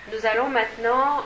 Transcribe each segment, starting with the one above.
Nous allons maintenant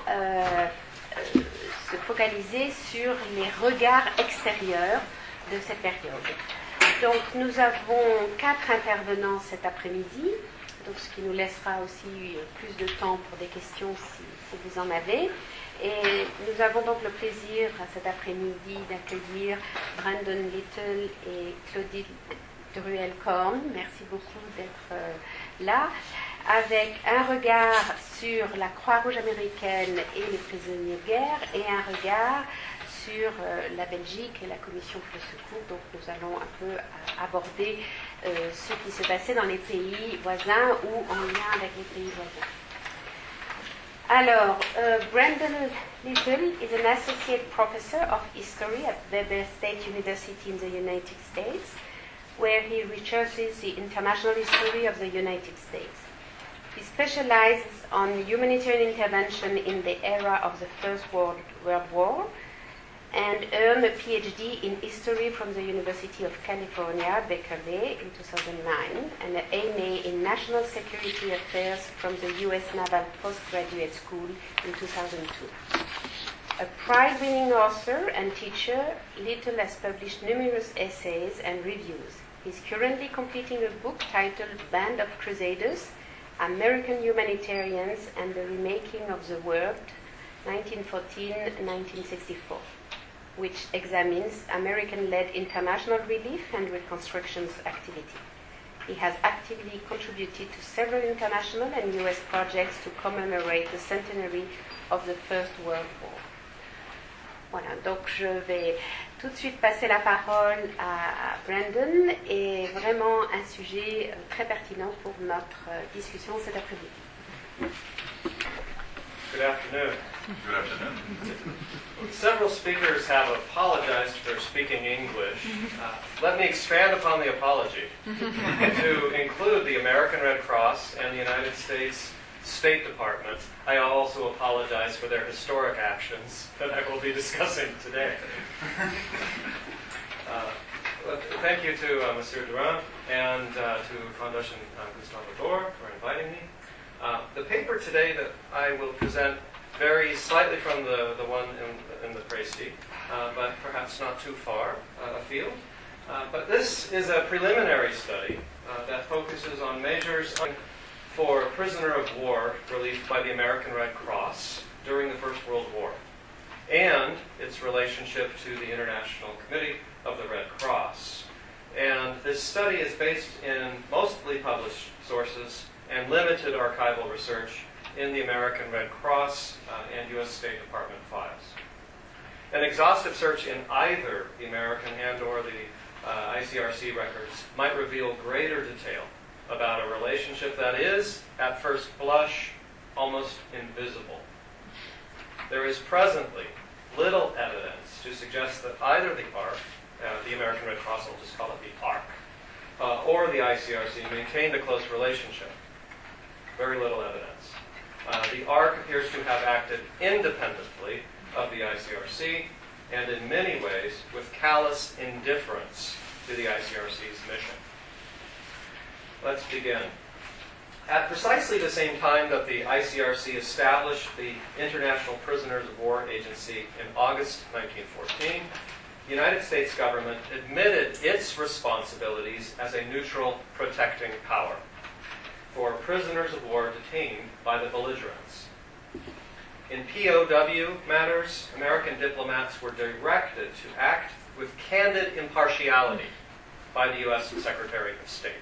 se focaliser sur les regards extérieurs de cette période. Donc nous avons 4 intervenants cet après-midi, donc ce qui nous laissera aussi plus de temps pour des questions si vous en avez. Et nous avons donc le plaisir cet après-midi d'accueillir Brandon Little et Claudie Druel-Korn. Merci beaucoup d'être là, avec un regard sur la Croix-Rouge américaine et les prisonniers de guerre et un regard sur la Belgique et la Commission pour le secours. Donc nous allons un peu aborder ce qui se passait dans les pays voisins ou en lien avec les pays voisins. Alors, Brandon Little is an associate professor of history at Weber State University in the United States, where he researches the international history of the United States. He specializes on humanitarian intervention in the era of the First World War and earned a PhD in history from the University of California, Berkeley, in 2009, and an MA in National Security Affairs from the U.S. Naval Postgraduate School in 2002. A prize-winning author and teacher, Little has published numerous essays and reviews. He's currently completing a book titled Band of Crusaders, American Humanitarians and the Remaking of the World, 1914-1964, which examines American-led international relief and reconstruction activity. He has actively contributed to several international and U.S. projects to commemorate the centenary of the First World War. Voilà, donc je vais tout de suite passer la parole à Brandon, et vraiment un sujet très pertinent pour notre discussion cet après-midi. Good afternoon. Good afternoon. Several speakers have apologized for speaking English. Let me expand upon the apology to include the American Red Cross and the United States State Department. I also apologize for their historic actions that I will be discussing today. Thank you to Monsieur Durand and to Fondation Gustave Le Bourg for inviting me. The paper today that I will present varies slightly from the one in the précis, but perhaps not too far afield. But this is a preliminary study that focuses on measures for prisoner of war relief by the American Red Cross during the First World War, and its relationship to the International Committee of the Red Cross. And this study is based in mostly published sources and limited archival research in the American Red Cross and U.S. State Department files. An exhaustive search in either the American and or the ICRC records might reveal greater detail about a relationship that is, at first blush, almost invisible. There is presently little evidence to suggest that either the ARC, the American Red Cross, I'll just call it the ARC, or the ICRC maintained a close relationship. Very little evidence. The ARC appears to have acted independently of the ICRC and in many ways with callous indifference to the ICRC's mission. Let's begin. At precisely the same time that the ICRC established the International Prisoners of War Agency in August 1914, the United States government admitted its responsibilities as a neutral protecting power for prisoners of war detained by the belligerents. In POW matters, American diplomats were directed to act with candid impartiality by the U.S. Secretary of State.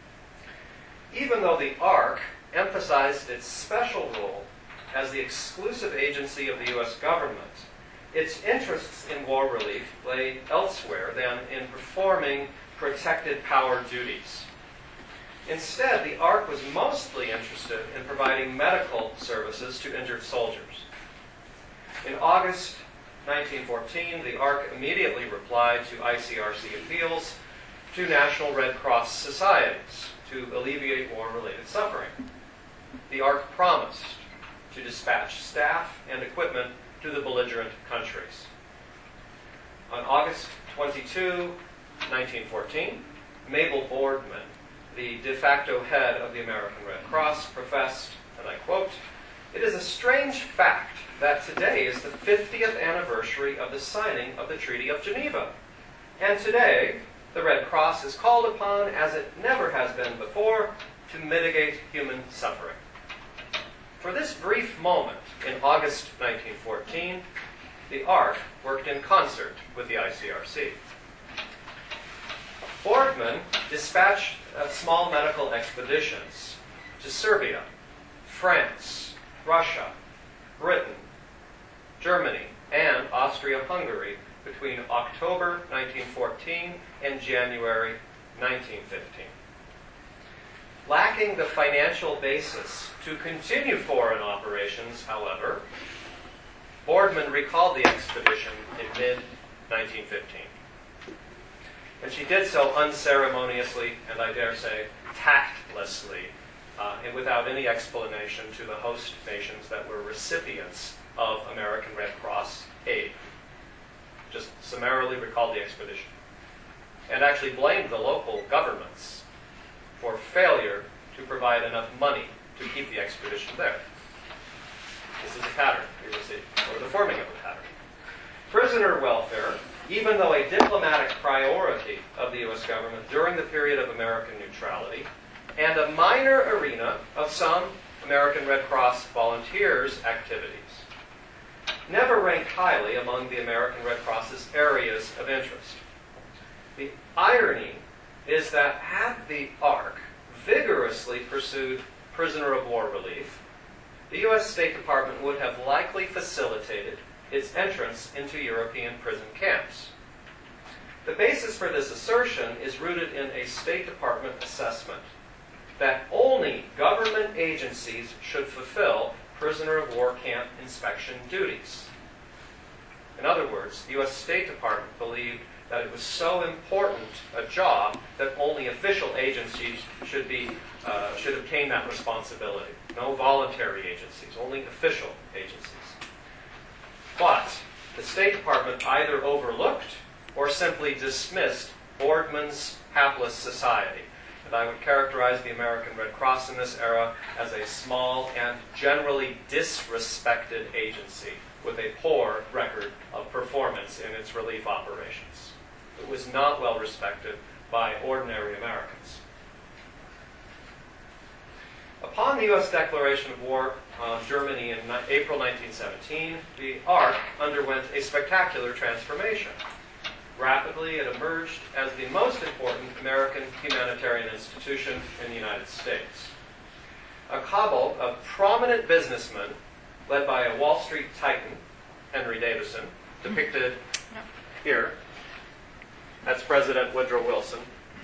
Even though the ARC emphasized its special role as the exclusive agency of the U.S. government, its interests in war relief lay elsewhere than in performing protected power duties. Instead, the ARC was mostly interested in providing medical services to injured soldiers. In August 1914, the ARC immediately replied to ICRC appeals to National Red Cross societies to alleviate war-related suffering. The ARC promised to dispatch staff and equipment to the belligerent countries. On August 22, 1914, Mabel Boardman, the de facto head of the American Red Cross, professed, and I quote, It is a strange fact that today is the 50th anniversary of the signing of the Treaty of Geneva. And today, the Red Cross is called upon, as it never has been before, to mitigate human suffering. For this brief moment in August 1914, the ARC worked in concert with the ICRC. Boardman dispatched small medical expeditions to Serbia, France, Russia, Britain, Germany, and Austria-Hungary between October 1914 and January 1915. Lacking the financial basis to continue foreign operations, however, Boardman recalled the expedition in mid-1915. And she did so unceremoniously, and I dare say, tactlessly, and without any explanation to the host nations that were recipients of American Red Cross aid. Just summarily recalled the expedition. And actually blamed the local governments for failure to provide enough money to keep the expedition there. This is a pattern, you will see, or the forming of a pattern. Prisoner welfare, even though a diplomatic priority of the U.S. government during the period of American neutrality, and a minor arena of some American Red Cross volunteers' activities, never ranked highly among the American Red Cross's areas of interest. The irony is that had the ARC vigorously pursued prisoner of war relief, the U.S. State Department would have likely facilitated its entrance into European prison camps. The basis for this assertion is rooted in a State Department assessment that only government agencies should fulfill prisoner of war camp inspection duties. In other words, the U.S. State Department believed that it was so important a job that only official agencies should obtain that responsibility. No voluntary agencies, only official agencies. But the State Department either overlooked or simply dismissed Boardman's hapless society. And I would characterize the American Red Cross in this era as a small and generally disrespected agency with a poor record of performance in its relief operations. It was not well respected by ordinary Americans. Upon the U.S. declaration of war on Germany in April 1917, the ARC underwent a spectacular transformation. Rapidly, it emerged as the most important American humanitarian institution in the United States. A cabal of prominent businessmen, led by a Wall Street titan, Henry Davison, depicted here. That's President Woodrow Wilson.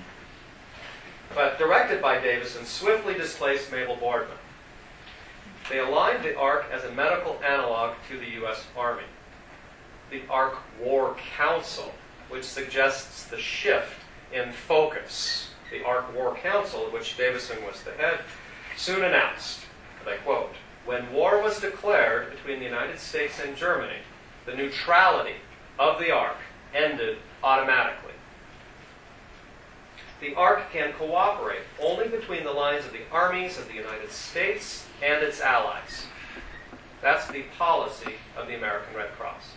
But directed by Davison, swiftly displaced Mabel Boardman. They aligned the ARC as a medical analog to the U.S. Army. The ARC War Council, which suggests the shift in focus. The ARC War Council, of which Davison was the head, soon announced, and I quote, "When war was declared between the United States and Germany, the neutrality of the ARC ended automatically. The ARC can cooperate only between the lines of the armies of the United States and its allies." That's the policy of the American Red Cross.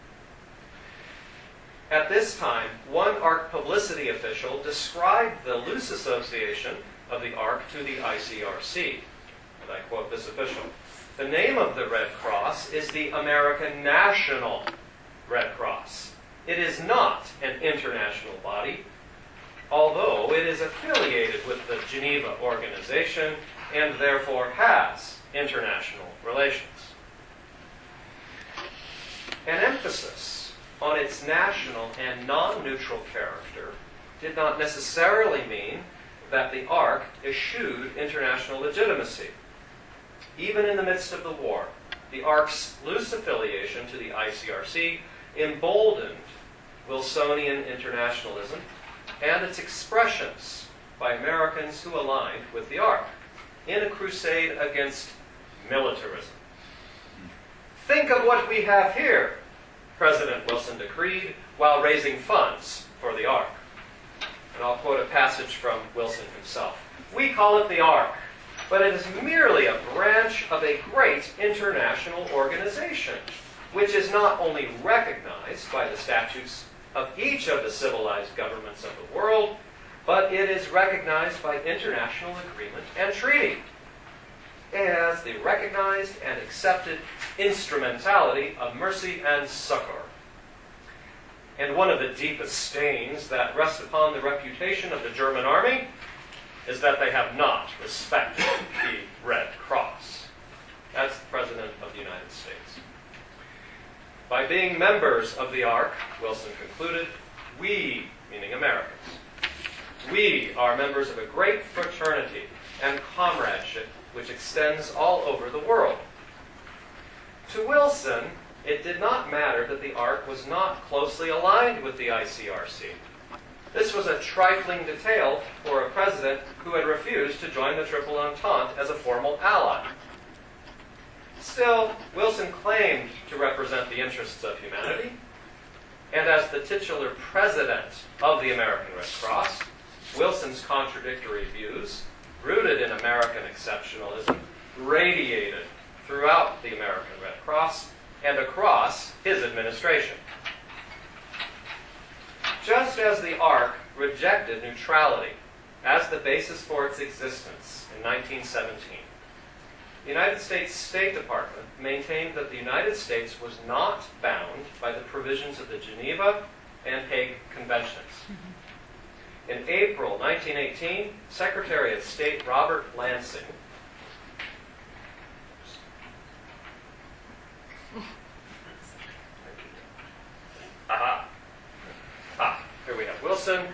At this time, one ARC publicity official described the loose association of the ARC to the ICRC. And I quote this official, "The name of the Red Cross is the American National Red Cross. It is not an international body, although it is affiliated with the Geneva Organization and therefore has international relations." An emphasis on its national and non-neutral character did not necessarily mean that the ARC eschewed international legitimacy. Even in the midst of the war, the ARC's loose affiliation to the ICRC emboldened Wilsonian internationalism and its expressions by Americans who aligned with the ARC in a crusade against militarism. "Think of what we have here," President Wilson decreed, while raising funds for the ARC. And I'll quote a passage from Wilson himself. "We call it the ARC, but it is merely a branch of a great international organization, which is not only recognized by the statutes of each of the civilized governments of the world, but it is recognized by international agreement and treaty as the recognized and accepted instrumentality of mercy and succor. And one of the deepest stains that rests upon the reputation of the German army is that they have not respected the Red Cross. That's the President of the United States. By being members of the ARC, Wilson concluded, we, meaning Americans, we are members of a great fraternity and comradeship which extends all over the world. To Wilson, it did not matter that the ARC was not closely aligned with the ICRC. This was a trifling detail for a president who had refused to join the Triple Entente as a formal ally. Still, Wilson claimed to represent the interests of humanity, and as the titular president of the American Red Cross, Wilson's contradictory views, rooted in American exceptionalism, radiated throughout the American Red Cross and across his administration. Just as the ARC rejected neutrality as the basis for its existence in 1917, the United States State Department maintained that the United States was not bound by the provisions of the Geneva and Hague Conventions. In April 1918, Secretary of State Robert Lansing here we have Wilson.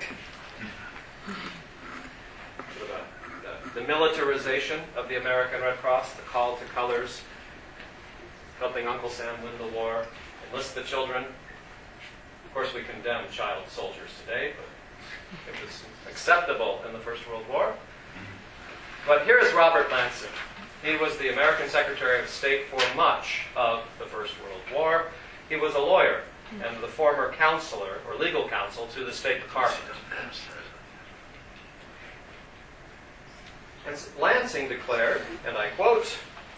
The militarization of the American Red Cross, the call to colors, helping Uncle Sam win the war, enlist the children. Of course, we condemn child soldiers today, but it was acceptable in the First World War. But here is Robert Lansing. He was the American Secretary of State for much of the First World War. He was a lawyer and the former counselor or legal counsel to the State Department. And Lansing declared, and I quote,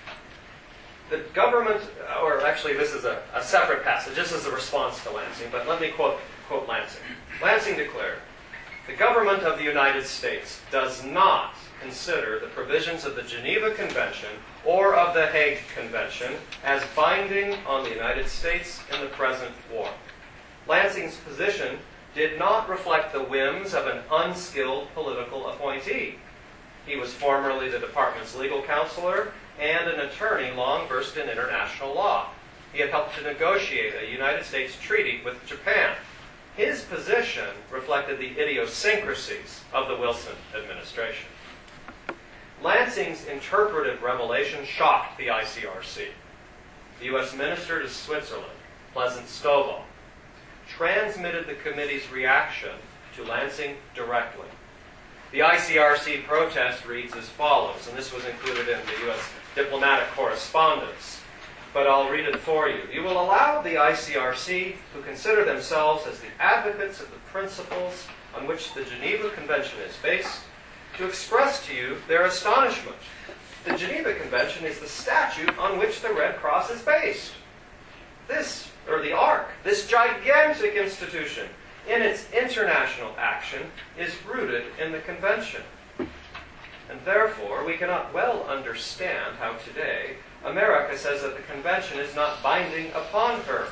the government, or actually this is a separate passage, this is a response to Lansing, but let me quote Lansing. Lansing declared, the government of the United States does not consider the provisions of the Geneva Convention or of the Hague Convention as binding on the United States in the present war. Lansing's position did not reflect the whims of an unskilled political appointee. He was formerly the department's legal counselor and an attorney long versed in international law. He had helped to negotiate a United States treaty with Japan. His position reflected the idiosyncrasies of the Wilson administration. Lansing's interpretive revelation shocked the ICRC. The U.S. Minister to Switzerland, Pleasant Stovall, transmitted the committee's reaction to Lansing directly. The ICRC protest reads as follows, and this was included in the U.S. diplomatic correspondence, but I'll read it for you. You will allow the ICRC, who consider themselves as the advocates of the principles on which the Geneva Convention is based, to express to you their astonishment. The Geneva Convention is the statute on which the Red Cross is based. This, or the ARC, this gigantic institution, in its international action, is rooted in the Convention. And therefore, we cannot well understand how today America says that the Convention is not binding upon her.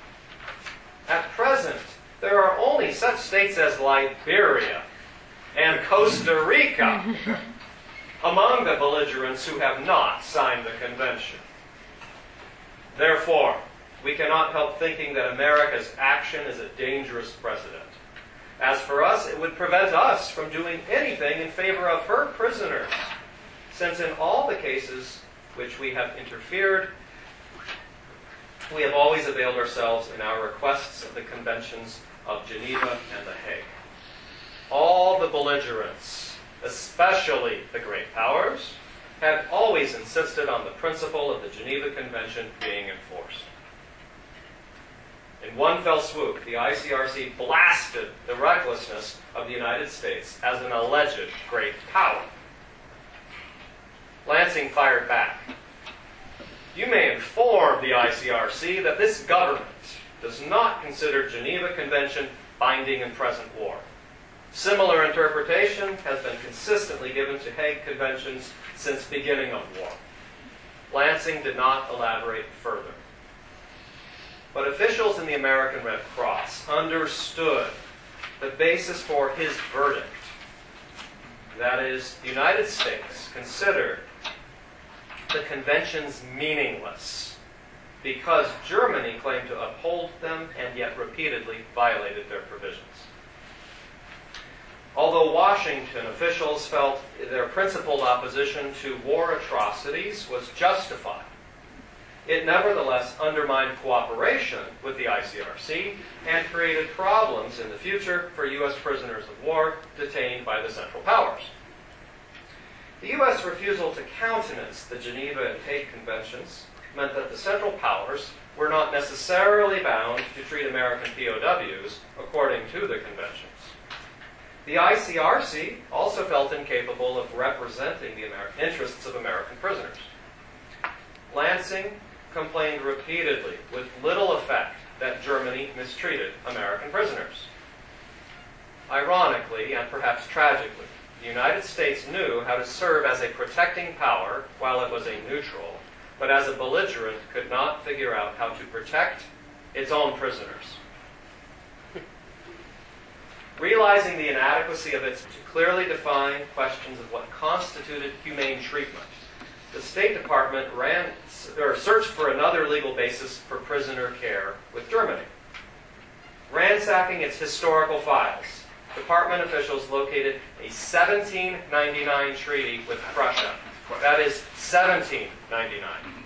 At present, there are only such states as Liberia and Costa Rica among the belligerents who have not signed the Convention. Therefore, we cannot help thinking that America's action is a dangerous precedent. As for us, it would prevent us from doing anything in favor of her prisoners, since in all the cases which we have interfered, we have always availed ourselves in our requests of the conventions of Geneva and the Hague. All the belligerents, especially the great powers, have always insisted on the principle of the Geneva Convention being enforced. In one fell swoop, the ICRC blasted the recklessness of the United States as an alleged great power. Lansing fired back. You may inform the ICRC that this government does not consider Geneva Convention binding in present war. Similar interpretation has been consistently given to Hague Conventions since beginning of war. Lansing did not elaborate further. But officials in the American Red Cross understood the basis for his verdict. That is, the United States considered the conventions meaningless because Germany claimed to uphold them and yet repeatedly violated their provisions. Although Washington officials felt their principled opposition to war atrocities was justified, it nevertheless undermined cooperation with the ICRC and created problems in the future for U.S. prisoners of war detained by the Central Powers. The U.S. refusal to countenance the Geneva and Hague Conventions meant that the Central Powers were not necessarily bound to treat American POWs according to the conventions. The ICRC also felt incapable of representing the interests of American prisoners. Lansing complained repeatedly, with little effect, that Germany mistreated American prisoners. Ironically, and perhaps tragically, the United States knew how to serve as a protecting power while it was a neutral, but as a belligerent could not figure out how to protect its own prisoners. Realizing the inadequacy of its clearly defined questions of what constituted humane treatment, the State Department searched for another legal basis for prisoner care with Germany. Ransacking its historical files, Department officials located a 1799 treaty with Prussia. That is 1799.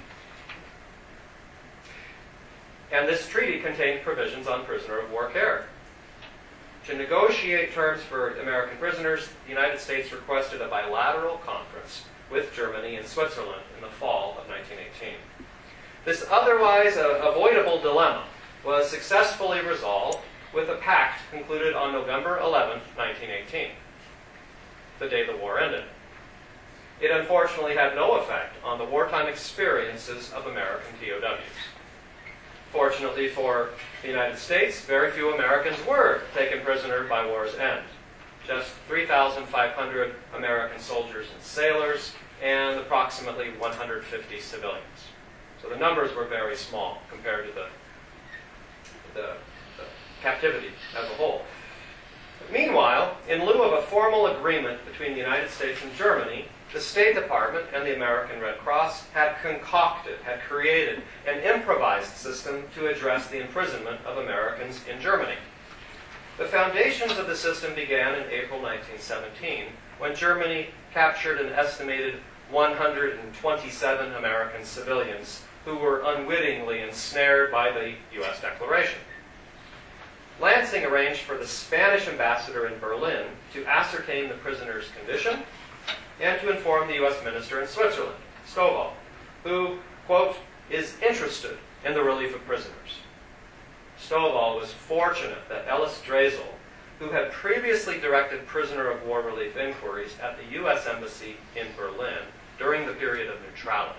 And this treaty contained provisions on prisoner of war care. To negotiate terms for American prisoners, the United States requested a bilateral conference with Germany and Switzerland in the fall of 1918. This otherwise avoidable dilemma was successfully resolved with a pact concluded on November 11, 1918, the day the war ended. It unfortunately had no effect on the wartime experiences of American POWs. Fortunately for the United States, very few Americans were taken prisoner by war's end. Just 3,500 American soldiers and sailors, and approximately 150 civilians. So the numbers were very small compared to the captivity as a whole. But meanwhile, in lieu of a formal agreement between the United States and Germany, the State Department and the American Red Cross had created an improvised system to address the imprisonment of Americans in Germany. The foundations of the system began in April 1917, when Germany captured an estimated 127 American civilians who were unwittingly ensnared by the U.S. Declaration. Lansing arranged for the Spanish ambassador in Berlin to ascertain the prisoner's condition and to inform the U.S. minister in Switzerland, Stovall, who, quote, is interested in the relief of prisoners. Stovall was fortunate that Ellis Drazel, who had previously directed prisoner of war relief inquiries at the U.S. Embassy in Berlin during the period of neutrality.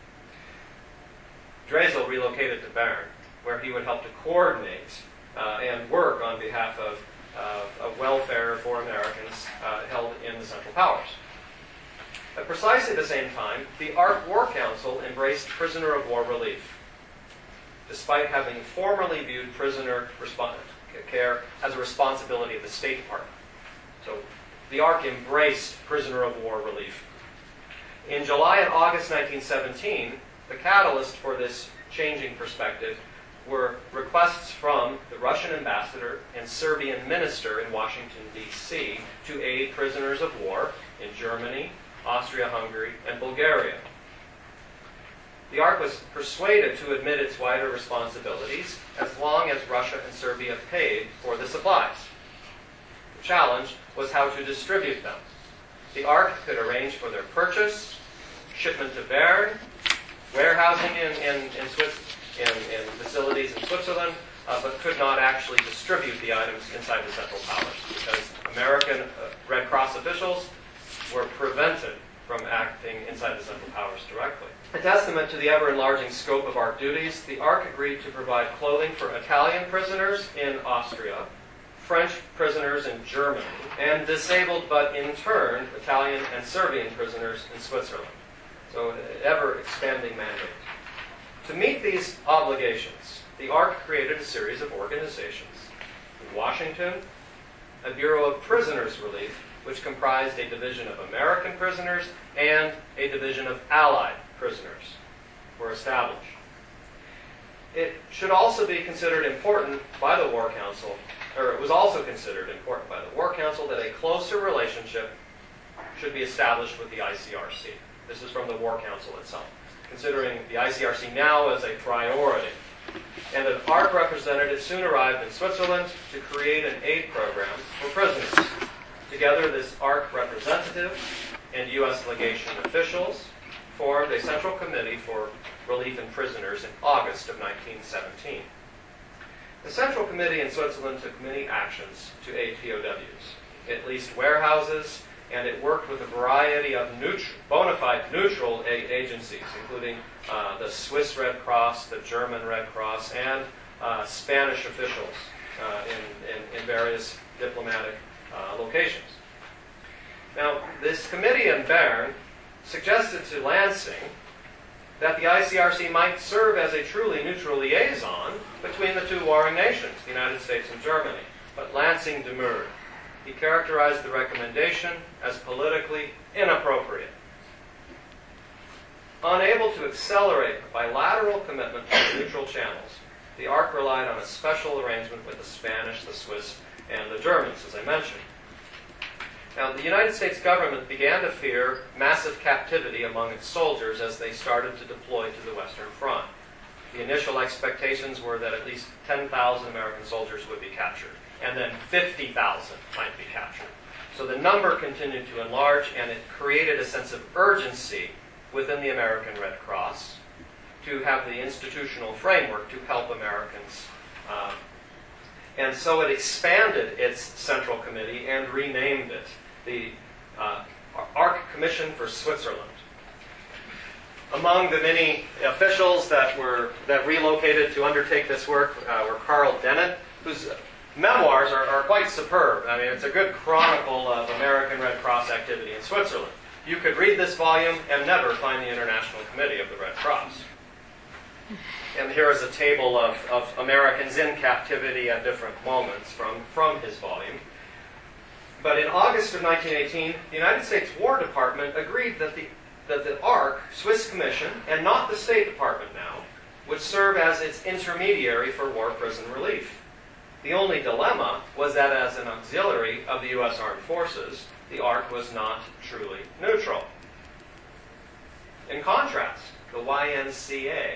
Drazel relocated to Bern, where he would help to coordinate and work on behalf of welfare for Americans held in the Central Powers. At precisely the same time, the ARC War Council embraced prisoner of war relief, despite having formerly viewed prisoner care as a responsibility of the State Department. So the ARC embraced prisoner of war relief. In July and August 1917, the catalyst for this changing perspective were requests from the Russian ambassador and Serbian minister in Washington, D.C. to aid prisoners of war in Germany, Austria-Hungary, and Bulgaria. The ARC was persuaded to admit its wider responsibilities as long as Russia and Serbia paid for the supplies. The challenge was how to distribute them. The ARC could arrange for their purchase, shipment to Bern, warehousing in facilities in Switzerland, but could not actually distribute the items inside the Central Powers because American Red Cross officials were prevented from acting inside the Central Powers directly. A testament to the ever-enlarging scope of ARC duties, the ARC agreed to provide clothing for Italian prisoners in Austria, French prisoners in Germany, and disabled but interned Italian and Serbian prisoners in Switzerland. So an ever-expanding mandate. To meet these obligations, the ARC created a series of organizations. In Washington, a Bureau of Prisoners Relief, which comprised a division of American prisoners and a division of Allied prisoners, were established. It should also be considered important by the War Council, or it was also considered important by the War Council, that a closer relationship should be established with the ICRC. This is from the War Council itself, considering the ICRC now as a priority. And an ARC representative soon arrived in Switzerland to create an aid program for prisoners. Together, this ARC representative and U.S. legation officials formed a Central Committee for Relief in Prisoners in August of 1917. The Central Committee in Switzerland took many actions to aid POWs. It leased warehouses, and it worked with a variety of bona fide neutral aid agencies, including the Swiss Red Cross, the German Red Cross, and Spanish officials in various diplomatic locations. Now, this committee in Bern suggested to Lansing that the ICRC might serve as a truly neutral liaison between the two warring nations, the United States and Germany. But Lansing demurred. He characterized the recommendation as politically inappropriate. Unable to accelerate a bilateral commitment to neutral channels, the ARC relied on a special arrangement with the Spanish, the Swiss, and the Germans, as I mentioned. Now, the United States government began to fear massive captivity among its soldiers as they started to deploy to the Western Front. The initial expectations were that at least 10,000 American soldiers would be captured, and then 50,000 might be captured. So the number continued to enlarge, and it created a sense of urgency within the American Red Cross to have the institutional framework to help Americans. And so it expanded its Central Committee and renamed it the ARC Commission for Switzerland. Among the many officials that relocated to undertake this work were Carl Dennett, whose memoirs are quite superb. I mean, it's a good chronicle of American Red Cross activity in Switzerland. You could read this volume and never find the International Committee of the Red Cross. And here is a table of Americans in captivity at different moments from his volume. But in August of 1918, the United States War Department agreed that the ARC, Swiss Commission, and not the State Department now, would serve as its intermediary for war prison relief. The only dilemma was that as an auxiliary of the U.S. Armed Forces, the ARC was not truly neutral. In contrast, the YMCA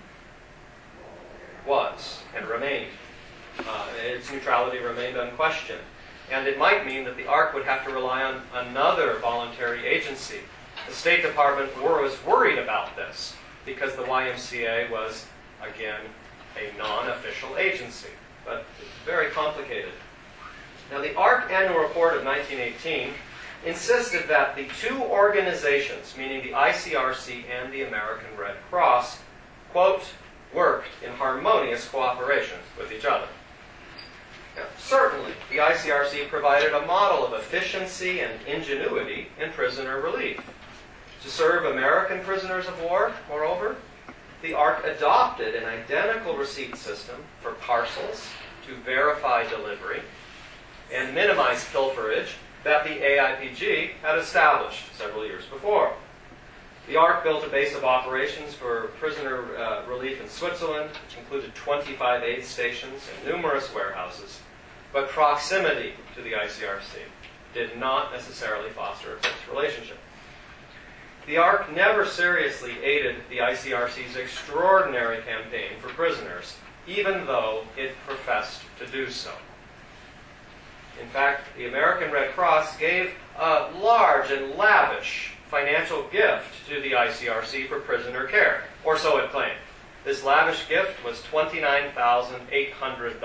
was and remained. Its neutrality remained unquestioned. And it might mean that the ARC would have to rely on another voluntary agency. The State Department was worried about this because the YMCA was, again, a non-official agency. But it's very complicated. Now, the ARC Annual Report of 1918 insisted that the two organizations, meaning the ICRC and the American Red Cross, quote, worked in harmonious cooperation with each other. Now, certainly, the ICRC provided a model of efficiency and ingenuity in prisoner relief. To serve American prisoners of war, moreover, the ARC adopted an identical receipt system for parcels to verify delivery and minimize pilferage that the AIPG had established several years before. The ARC built a base of operations for prisoner relief in Switzerland, which included 25 aid stations and numerous warehouses. But proximity to the ICRC did not necessarily foster a close relationship. The ARC never seriously aided the ICRC's extraordinary campaign for prisoners, even though it professed to do so. In fact, the American Red Cross gave a large and lavish financial gift to the ICRC for prisoner care, or so it claimed. This lavish gift was $29,800.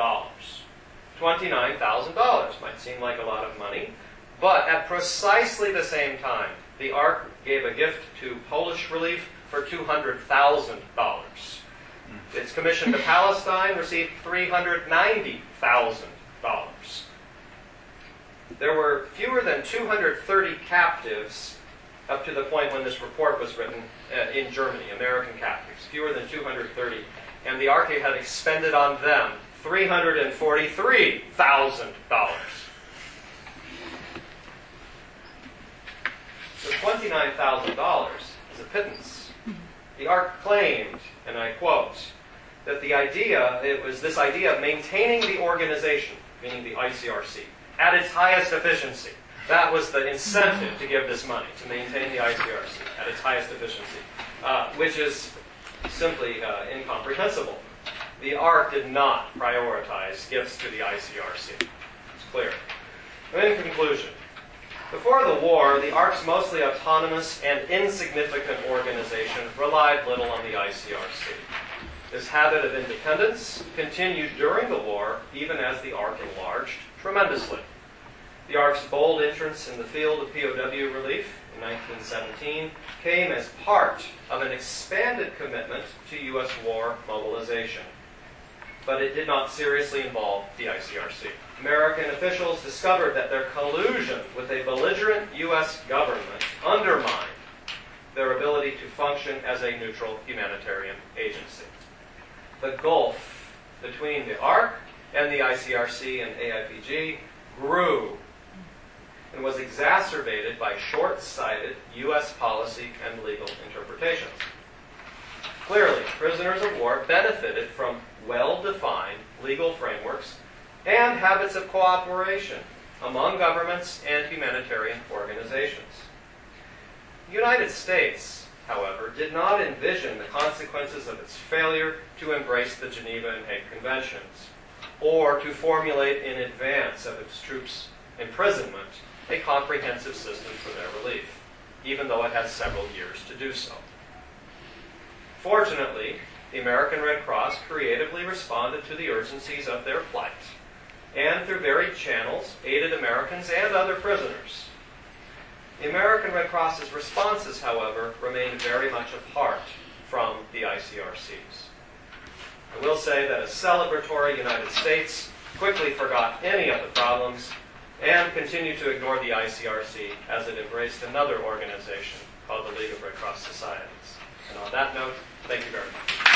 $29,000 might seem like a lot of money, but at precisely the same time, the ARC gave a gift to Polish Relief for $200,000. Its commission to Palestine received $390,000. There were fewer than 230 captives up to the point when this report was written in Germany, American captives, fewer than 230. And the Ark had expended on them $343,000. So $29,000 is a pittance. The Ark claimed, and I quote, that it was this idea of maintaining the organization, meaning the ICRC, at its highest efficiency. That was the incentive to give this money, to maintain the ICRC at its highest efficiency, which is simply incomprehensible. The Ark did not prioritize gifts to the ICRC. It's clear. In conclusion, before the war, the Ark's mostly autonomous and insignificant organization relied little on the ICRC. This habit of independence continued during the war, even as the Ark enlarged tremendously. The Ark's bold entrance in the field of POW relief in 1917 came as part of an expanded commitment to U.S. war mobilization. But it did not seriously involve the ICRC. American officials discovered that their collusion with a belligerent U.S. government undermined their ability to function as a neutral humanitarian agency. The gulf between the Ark and the ICRC and AIPG grew and was exacerbated by short-sighted U.S. policy and legal interpretations. Clearly, prisoners of war benefited from well-defined legal frameworks and habits of cooperation among governments and humanitarian organizations. The United States, however, did not envision the consequences of its failure to embrace the Geneva and Hague Conventions, or to formulate in advance of its troops' imprisonment a comprehensive system for their relief, even though it had several years to do so. Fortunately, the American Red Cross creatively responded to the urgencies of their plight, and through varied channels aided Americans and other prisoners. The American Red Cross's responses, however, remained very much apart from the ICRC's. I will say that a celebratory United States quickly forgot any of the problems and continued to ignore the ICRC as it embraced another organization called the League of Red Cross Societies. And on that note, thank you very much.